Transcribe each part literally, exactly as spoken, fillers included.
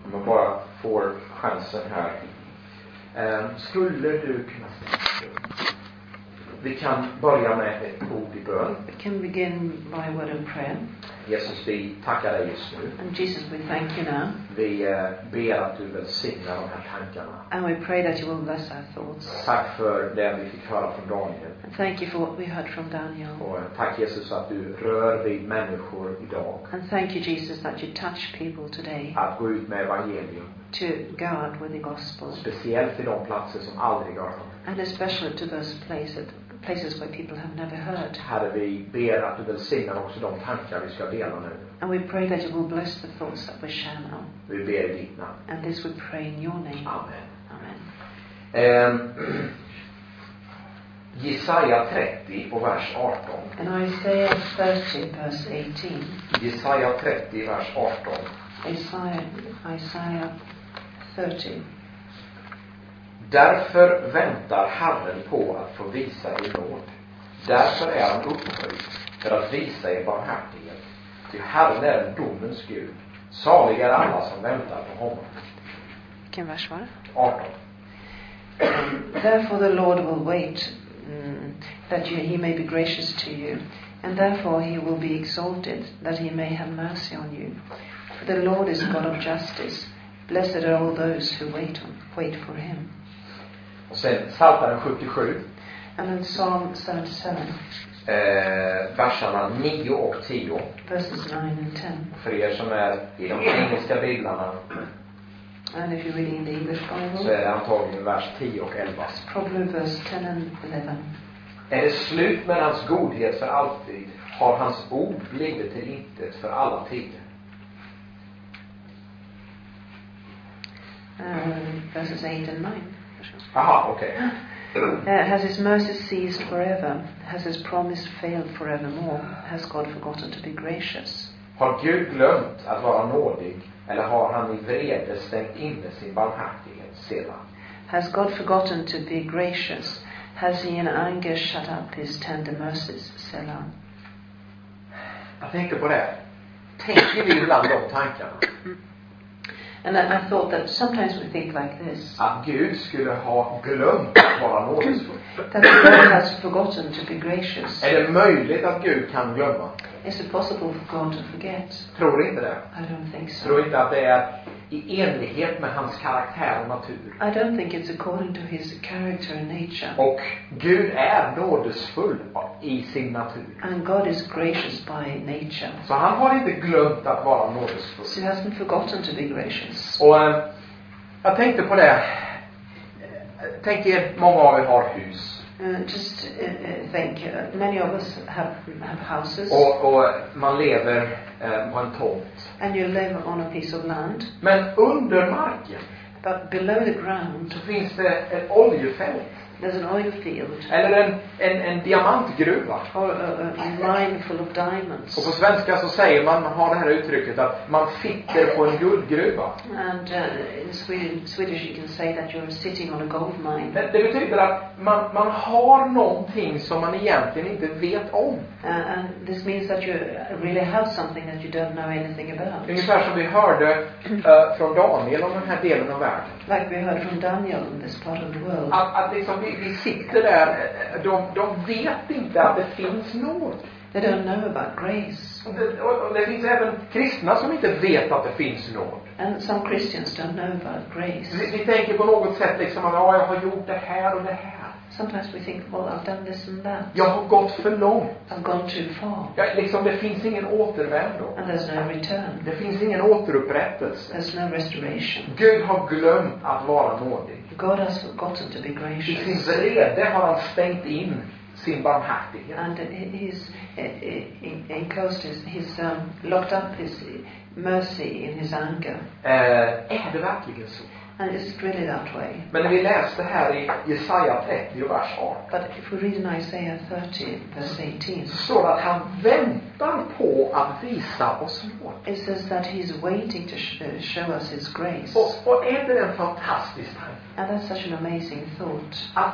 Om man bara får chansen här. Eh, skulle du kunna ställa upp? Vi kan börja med ett ord i bön. We can begin by a word of prayer. Jesus, vi tackar dig just nu. And Jesus, we thank you now. Vi eh, ber att du välsignar de här tankarna. And we pray that you will bless our thoughts. Tack för det vi fick höra från Daniel. And thank you for what we heard from Daniel. Och tack Jesus att du rör vid människor idag. And thank you, Jesus, that you touch people today. Att gå ut med evangelium. To go out with the gospel. Speciellt till de platser som aldrig har hört. And especially to those places, places where people have never heard. Herre, vi ber att du välsignar också de tankar vi ska dela nu. And we pray that you will bless the thoughts that we share now. Vi ber i ditt namn. And this we pray in your name. Amen. Amen. Um, Jesaja trettio och vers arton. And Isaiah thirty, verse eighteen. Jesaja trettio, vers arton. Isaiah, Isaiah thirty. Därför väntar Herren på att få visa er nåd. Därför är han upphöjd för att visa er barmhärtighet. Ty Herren är en domens Gud. Salig är alla som väntar på honom. Vilken vers var det? arton. Therefore the Lord will wait, mm, that you, he may be gracious to you, and therefore he will be exalted, that he may have mercy on you. For the Lord is God of justice. Blessed are all those who wait on, wait for him. Och sen Psaltaren sjuttiosju. And in Psalm seventy-seven. Eh, verserna nio och tio. Verses nine and ten. För er som är i de engelska biblarna. And if you're reading the English Bible, så är det antagligen vers tio och elva. Probably verse ten and eleven. Är det slut med hans godhet för alltid, har hans ord blivit till intet för alla tider. Um, verses eight and nine. Aha, okej. Okay. Uh, has his mercy ceased forever? Has his promise failed forevermore? Has God forgotten to be gracious? Har Gud glömt att vara nådig, eller har han i vrede stängt inne sin barmhärtighet sedan? Has God forgotten to be gracious? Has he in anger shut up his tender mercies? Selah. Jag tänkte på det. Tänker vi ibland de tankarna? And I, I thought that sometimes we think like this. Att Gud skulle ha glömt att vara nådesfull. That God has forgotten to be gracious. Är det möjligt att Gud kan glömma? Is it possible for God to forget? Tror inte det. I don't think so. Tror inte att det är i enlighet med hans karaktär och natur. I don't think it's according to his character and nature. Och Gud är nådesfull i sin natur. And God is gracious by nature. Så han har inte glömt att vara nådesfull. So he hasn't forgotten to be gracious. Och äh, jag tänkte på det. Tänk er, många av er har hus. Uh, just uh, uh, think, uh, many of us have, have houses. Och, och man lever äh, på en tomt. And you live on a piece of land. Men under marken, but below the ground, så finns det ett oljefält. There's an oil field. Eller en, en, en diamantgruva. Or a, a mine full of diamonds. Och på svenska så säger man, man har det här uttrycket att man sitter på en guldgruva. And uh, in Sweden, Swedish you can say that you're sitting on a gold mine. Det, det betyder att man, man har någonting som man egentligen inte vet om. Uh, and this means that you really have something that you don't know anything about. Ungefär som vi hörde uh, från Daniel om den här delen av världen. Like we heard from Daniel in this part of the world. Att, att liksom vi, vi sitter där, de, de vet inte att det finns nåd. They don't know about grace. Och det, och, och det finns även kristna som inte vet att det finns nåd. And some Christians don't know about grace. Vi, vi tänker på något sätt liksom att ja, jag har gjort det här och det här. Sometimes we think, well, I've done this and that. Jag har gått för långt. I've gone too far. Ja, liksom, det finns ingen återvändo. And there's no return. Det finns ingen återupprättelse. There's no restoration. Gud har glömt att vara nådig. God has forgotten to be I gracious. sin vrede har han stängt in sin barmhärtighet. And he's uh, enclosed his, he's um, locked up his mercy in his anger. Eh, är det verkligen så? And is it really that way? Men när vi läste här i Jesaja trettio, vers arton. But if we read in Isaiah thirty, verse eighteen. Så står det att han väntar på att visa oss nåd. It says that he's waiting to sh- uh, show us his grace. Och, och är det en fantastisk tanke? And that's such an amazing thought. Att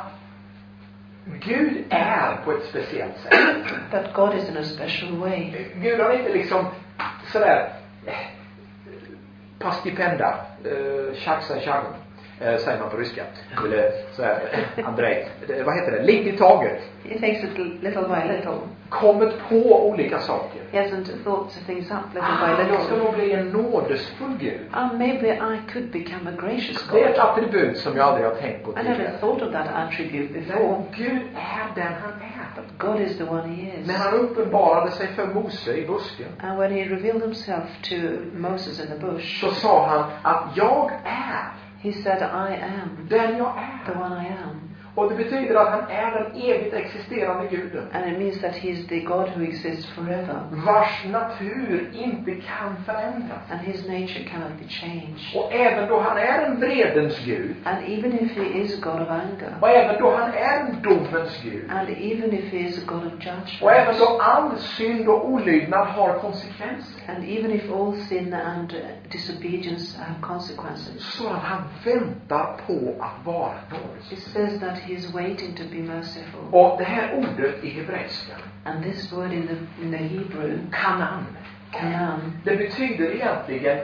Gud är på ett speciellt sätt. That God is in a special way. Gud har inte liksom sådär pastipenda, eh, tjaxa tjagg, eh, säger man på ryska. Eller så här, Andrei, eh, vad heter det? Lite i taget. He takes it little by little. Kommit på olika saker. He hasn't thought things up little Ah, by jag ska little. nog bli en nådesfull Gud. Ah, maybe I could become a gracious Det är ett God. attribut som jag aldrig har tänkt på I never tidigare. thought of that attribute before. Men Gud är den han är. But God is the one he is. När han uppenbarade sig för Mose i busken, And when he revealed himself to Moses in the bush, så sa han att jag är he said, I am den jag the är. one I am. Och det betyder att han är den evigt existerande guden, And it means that he is the God who exists forever. vars natur inte kan förändras. And his nature cannot be changed. Och även då han är en vredens Gud, And even if he is a God of anger, och även då han är en domens Gud, and even if he is a God of och även judgment, då all synd och olydnad har konsekvenser, and even if all sin and uh, disobedience have consequences, så att han väntar på att vara it nådig. says that he is waiting to be merciful. Och det här ordet i hebreiskan, And this word in the, in the Hebrew, kanan, kanan, det betyder egentligen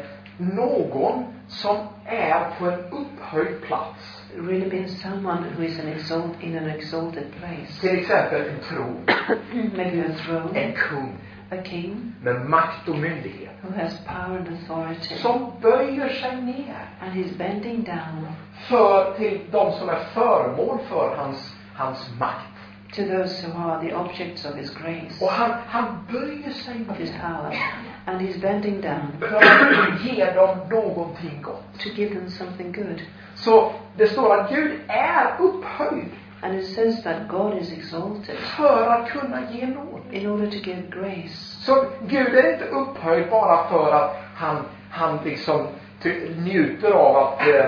någon som är på en upphöjd plats. really means someone who is an exalt, in an exalted place. Till exempel en tron, Maybe a throne, en kung a king med makt och myndighet, who has power and authority, som böjer sig ner and he's bending down för till de som är föremål för hans, hans makt. to those who are the objects of his grace, Och han, han böjer sig of his ner power, and he's bending down för att ge dem någonting gott. to give them something good. Så det står att Gud är upphöjd And it says that God is exalted för att kunna ge nåd. in order to give grace. Så Gud är inte upphöjd bara för att han, han liksom ty- njuter av att eh,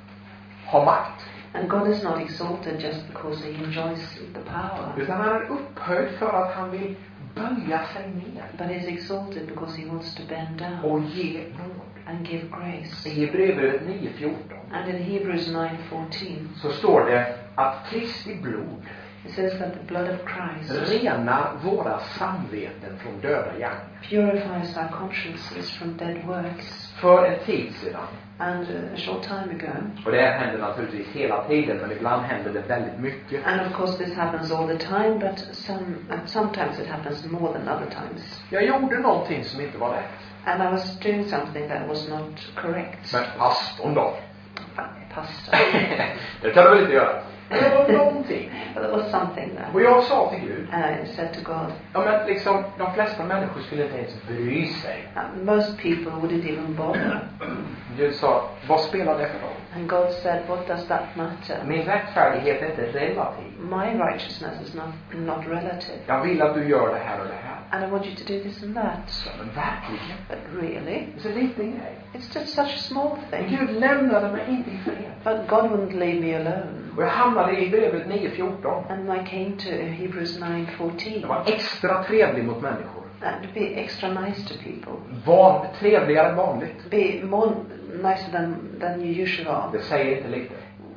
ha makt. And God is not exalted just because he enjoys the power, Utan han är upphöjd för att han vill böja sig ner but he's exalted because he wants to bend down och ge nåd. and give grace. I Hebreerbrevet nio fjorton And in Hebrews nine fourteen, så står det att Kristi blod it says that the blood of Christ renar våra samveten från döda gärningar. purifies our consciences from dead works. För en tid sedan, And uh, a short time ago, och det här händer naturligtvis hela tiden, men ibland händer det väldigt mycket. and of course this happens all the time, but some, uh, sometimes it happens more than other times. Jag gjorde någonting som inte var rätt. And I was doing something that was not correct. Men pastorn då? Pastor. Det kan du väl inte göra? Det var någonting. But there was something there. Och jag sa till Gud, And I said to God, ja men liksom, de flesta människor skulle inte ens bry sig. uh, most people wouldn't even bother. Gud sa, vad spelar det för roll? And God said, what does that matter? Min rättfärdighet är inte relativ. My righteousness is not, not relative. Jag vill att du gör det här och det här. And I want you to do this and that. Så, men verkligen. But really, Det är så liten grej. it's just such a small Men thing. Gud lämnade mig inte i fred. But God wouldn't leave me alone. Och jag hamnade i brevet nio fjorton. And I came to Hebrews nine fourteen. Jag var extra trevlig mot människor. And to be extra nice to people. Van, trevligare än vanligt. Be more nicer than, than you usually are. Det säger inte lite.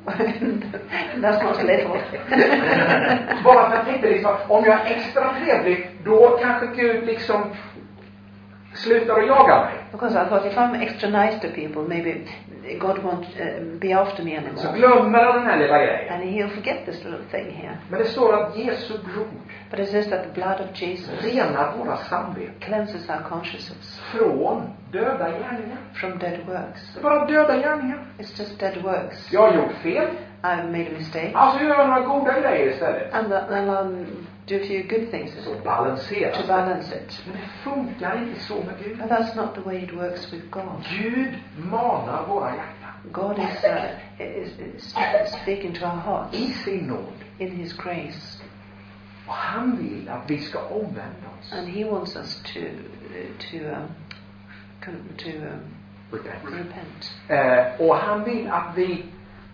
That's not a little. Bara för att jag tänkte liksom, om jag är extra trevlig, då kanske Gud liksom slutar att jaga mig. Because I thought if I'm extra nice to people, maybe God won't uh, be after me Så anymore. glömmer han den här lilla grejen. And he'll forget this little thing here. Men det står att Jesu blod But it says that the blood of Jesus renar våra samveten cleanses our consciences från döda gärningar. from dead works. Det är bara döda gärningar. It's just dead works. Jag har gjort fel. I've made a mistake. Alltså gör jag några goda grejer istället. And, the, and I'll do a few good things Så balanseras to det. balance it. Men det funkar inte så med Gud. But that's not the way it works with God. Gud manar våra hjärtan God is, uh, is, is speaking to our hearts i sin nåd. in His grace. Och han vill att vi ska omvända oss. And He wants us to, uh, to, um, con- to um, Repent. repent. Eh, och han vill att vi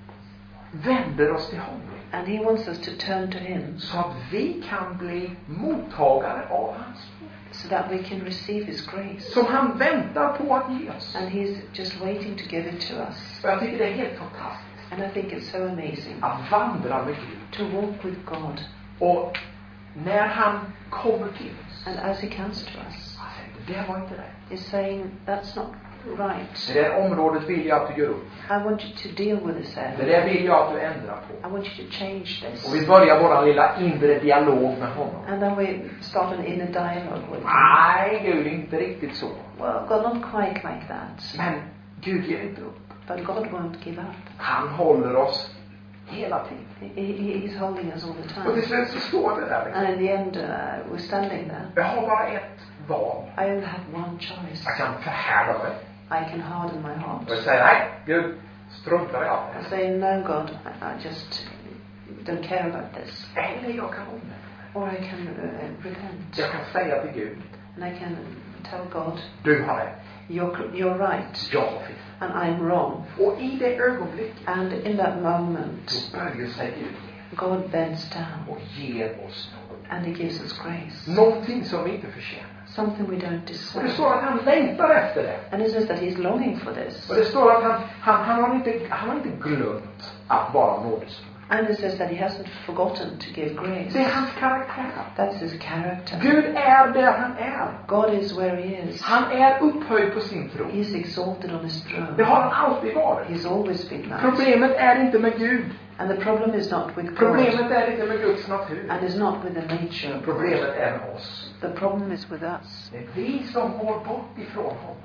vänder oss till honom. And He wants us to turn to Him Så att vi kan bli mottagare av hans nåd. so that we can receive His grace. Som han väntar på att ge oss. And He's just waiting to give it to us. Och jag tycker det är helt fantastiskt. And I think it's so amazing Att vandra med Gud. to walk with God. Och när han kommer till oss. And as He comes to us, Han säger, det var inte rätt. He's saying, that's not right. Det där området vill jag att du gör upp. I want you to deal with this Det area. där vill jag att du ändrar på. I want you to change Och vi this. börjar vår lilla inre dialog med honom. And then we start an inner dialogue with him. Nej, Gud, inte riktigt så. Well, God, not quite like that. Men Gud ger inte upp. But God won't give up. Han håller oss hela tiden. He, he, he's holding us all the Och till time. slut så står det där liksom. And in the end, uh, we're standing there. Jag har bara ett val. I only have one choice. Jag kan förhärda mig. I can harden my heart. Och jag säger, nej, Gud, struntar i allt det I här. say, no, God, I, I just don't care about this. Eller jag kan omvända mig. Or I can uh, repent. Jag kan säga till Gud, And I can tell God, du har rätt. you're, you're right. Jag har fel. And I'm wrong. Och i det ögonblicket, And in that moment, då böjer sig Gud God bends down. och ger oss något. And He gives us grace. Någonting som vi inte förtjänar. Something we don't Och det deserve. står att han längtar efter det. And it says that He's longing for this. Och det står att han, han, han, har, inte, han har inte glömt att vara nådesfull. And it says that He hasn't forgotten to give grace. Det är hans karaktär. That's His character. Gud är där han är. God is where He is. Han är upphöjd på sin tron. He's exalted on His Det throne. har han alltid varit. He's always been that. Problemet är inte med Gud. And the problem is not with God. Problemet är inte med Guds natur. And it's not with the nature of God. Problemet är med oss. The problem is with us. Det är vi som går bort ifrån honom.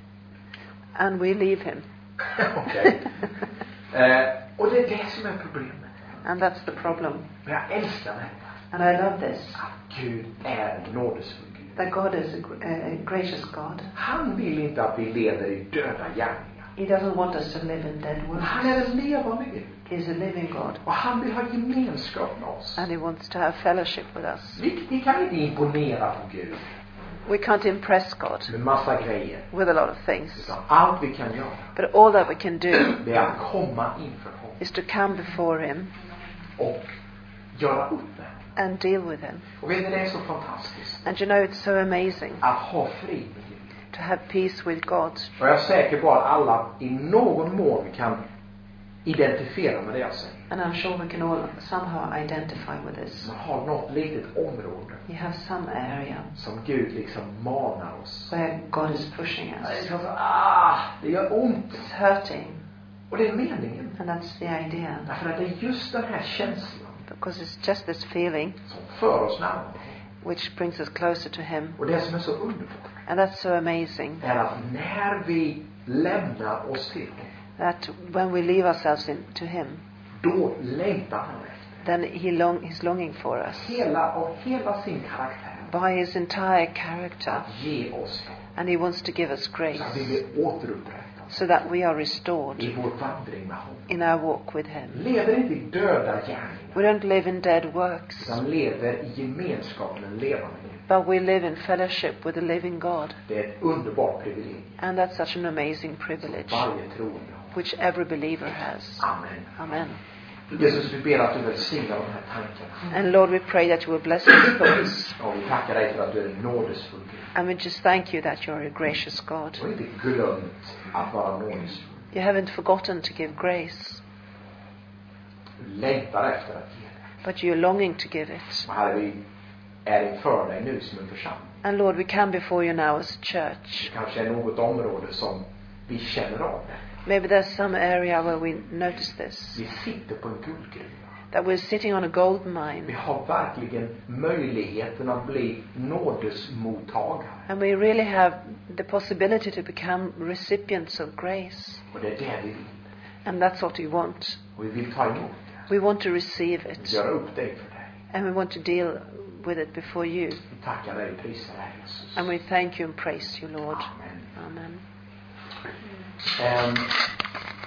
And we leave Him. Okej. eh, och det är det som är problemet. And that's the problem. Men jag älskar detta. And I love this. Att Gud är en nådesfull Gud. That God is a, gr- a gracious God. Han vill inte att vi lever i döda gärningar. He doesn't want us to live in dead Men han är works. en levande Gud. He's a living God. Och han vill ha gemenskap med oss. And He wants to have fellowship with us. Vi, vi kan inte imponera på Gud We can't impress God med massa grejer. with a lot of things. Utan allt vi kan göra, But all that we can do det är att komma inför honom. is to come before Him Och göra upp med honom. and deal with Him. Och vet ni, det är så fantastiskt. And you know, it's so amazing Att ha frid med Gud. to have peace with God. Och jag är säker på att alla i någon mån kan identifiera med det jag säger. And I'm sure we can all somehow identify with this. Man har något litet område You have some area som Gud liksom manar oss. where God is pushing Det är us. så, ah, det gör ont. It's hurting. Och det är meningen. And that's the idea. Därför att det är just den här känslan Because it's just this feeling som för oss närmare. which brings us closer to Him. Och det som är så underbart And that's so amazing är att när vi lämnar oss till honom, that when we leave ourselves in, to Him, då längtar han efter. then he long, He's longing for us Hela, av hela sin karaktär. by His entire character. Att ge oss något. And He wants to give us Så grace att vi blir återupprättade so that we are restored i vår vandring med honom. in our walk with Him. Lever inte i döda gärningar. We don't live in dead works, Utan lever i gemenskap med en levande Gud. but we live in fellowship with the living God. Det är ett underbart privilegium. And that's such an amazing privilege, Varje troende har. which every believer has. Amen. Amen. Jesus, vi ber att du välsignar de här tankarna. And Lord, we pray that you will bless these thoughts. Och vi tackar dig för att du är en nådesfull Gud. And we just thank you that you're a gracious God. Och inte glömt att vara nådesfull. You haven't forgotten to give grace, Du längtar efter att ge det. but you're longing to give it. Och Herre, vi är inför dig nu som en församling. And Lord, we come before you now as a church. Det kanske är något område som vi känner av det. Maybe there's some area where we notice this, Vi sitter på en guldgruva. that we're sitting on a gold Vi mine. har verkligen möjligheten att bli nådesmottagare. And we really have the possibility to become recipients of grace. Och det är det vi vill. And that's what we want. Och vi vill ta emot det. We want to receive it. Göra upp det för dig. And we want to deal with it before you. Vi tackar dig och prisar dig, Jesus. And we thank you and praise you, Lord. Amen. Amen. Um,